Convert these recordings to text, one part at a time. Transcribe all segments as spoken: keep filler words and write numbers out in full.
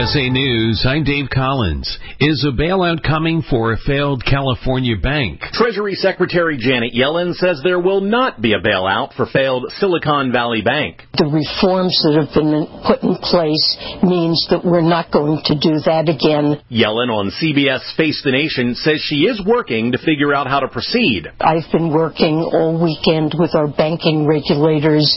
S A News, I'm Dave Collins. Is a bailout coming for a failed California bank? Treasury Secretary Janet Yellen says there will not be a bailout for failed Silicon Valley Bank. The reforms that have been put in place means that we're not going to do that again. Yellen on C B S Face the Nation says she is working to figure out how to proceed. I've been working all weekend with our banking regulators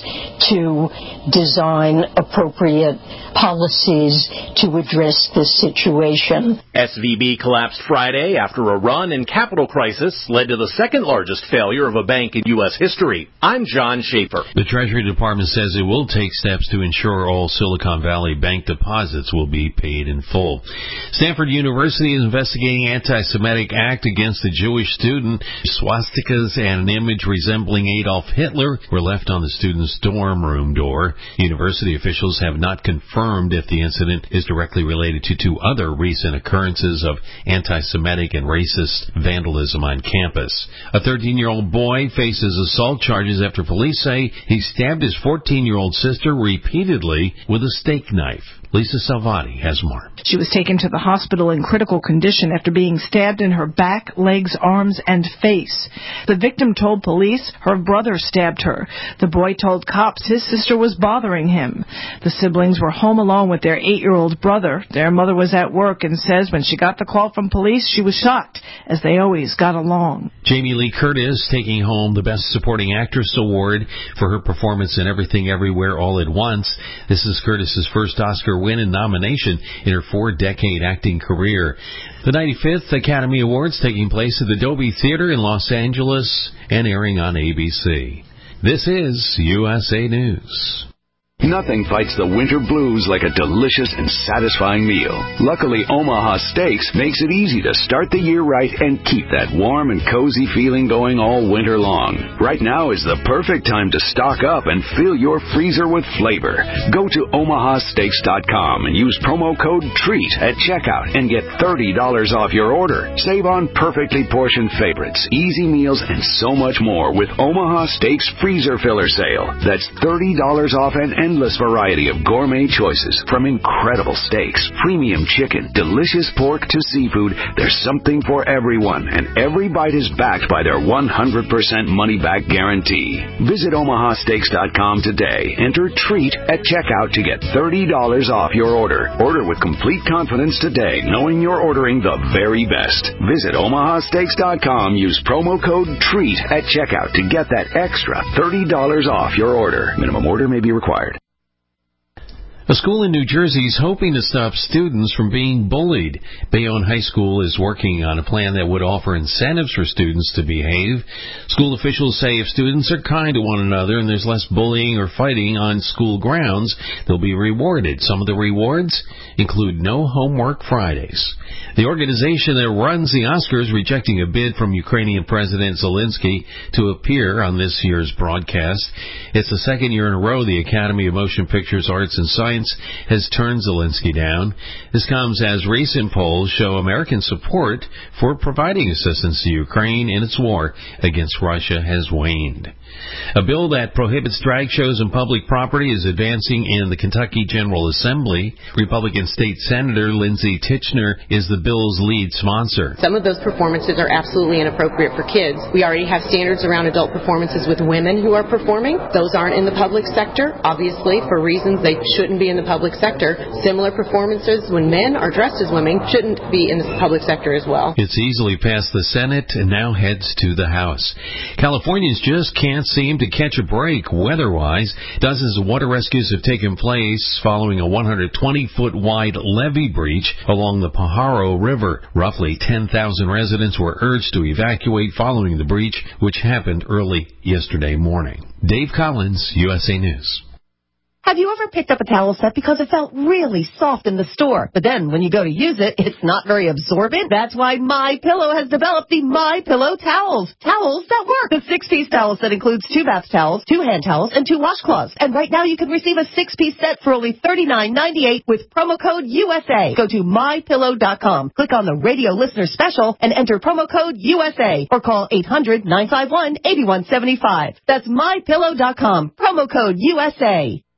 to design appropriate policies to address this situation. S V B collapsed Friday after a run and capital crisis led to the second largest failure of a bank in U S history. I'm John Schaefer. The Treasury Department says it will take steps to ensure all Silicon Valley Bank deposits will be paid in full. Stanford University is investigating anti-Semitic act against a Jewish student. Swastikas and an image resembling Adolf Hitler were left on the student's dorm room door. University officials have not confirmed if the incident is directly related to two other recent occurrences of anti-Semitic and racist vandalism on campus. A thirteen-year-old boy faces assault charges after police say he stabbed his fourteen-year-old sister repeatedly with a steak knife. Lisa Salvati has more. She was taken to the hospital in critical condition after being stabbed in her back, legs, arms, and face. The victim told police her brother stabbed her. The boy told cops his sister was bothering him. The siblings were home alone with their eight-year-old brother. Their mother was at work and says when she got the call from police, she was shocked, as they always got along. Jamie Lee Curtis taking home the Best Supporting Actress Award for her performance in Everything Everywhere All at Once. This is Curtis's first Oscar win and nomination in her four-decade acting career. The ninety-fifth Academy Awards taking place at the Dolby Theater in Los Angeles and airing on A B C. This is U S A News. Nothing fights the winter blues like a delicious and satisfying meal. Luckily, Omaha Steaks makes it easy to start the year right and keep that warm and cozy feeling going all winter long. Right now is the perfect time to stock up and fill your freezer with flavor. Go to omaha steaks dot com and use promo code TREAT at checkout and get thirty dollars off your order. Save on perfectly portioned favorites, easy meals, and so much more with Omaha Steaks Freezer Filler Sale. That's thirty dollars off an endless variety of gourmet choices, from incredible steaks, premium chicken, delicious pork to seafood. There's something for everyone, and every bite is backed by their one hundred percent money-back guarantee. Visit omaha steaks dot com today. Enter TREAT at checkout to get thirty dollars off your order. Order with complete confidence today, knowing you're ordering the very best. Visit omaha steaks dot com. Use promo code TREAT at checkout to get that extra thirty dollars off your order. Minimum order may be required. A school in New Jersey is hoping to stop students from being bullied. Bayonne High School is working on a plan that would offer incentives for students to behave. School officials say if students are kind to one another and there's less bullying or fighting on school grounds, they'll be rewarded. Some of the rewards include no homework Fridays. The organization that runs the Oscars rejecting a bid from Ukrainian President Zelensky to appear on this year's broadcast. It's the second year in a row the Academy of Motion Pictures, Arts, and Science has turned Zelensky down. This comes as recent polls show American support for providing assistance to Ukraine in its war against Russia has waned. A bill that prohibits drag shows on public property is advancing in the Kentucky General Assembly. Republican State Senator Lindsey Titchener is the bill's lead sponsor. Some of those performances are absolutely inappropriate for kids. We already have standards around adult performances with women who are performing. Those aren't in the public sector. Obviously, for reasons they shouldn't be in the public sector. Similar performances when men are dressed as women shouldn't be in the public sector as well. It's easily passed the Senate and now heads to the House. Californians just can't seem to catch a break weather-wise. Dozens of water rescues have taken place following a one hundred twenty foot wide levee breach along the Pajaro River. Roughly ten thousand residents were urged to evacuate following the breach, which happened early yesterday morning. Dave Collins, U S A News. Have you ever picked up a towel set because it felt really soft in the store, but then when you go to use it, it's not very absorbent? That's why MyPillow has developed the MyPillow towels. Towels that work. The six-piece towel set includes two bath towels, two hand towels, and two washcloths. And right now you can receive a six-piece set for only thirty-nine ninety-eight with promo code U S A. Go to my pillow dot com, click on the radio listener special, and enter promo code U S A, or call eight hundred nine five one eight one seven five. That's my pillow dot com, promo code U S A.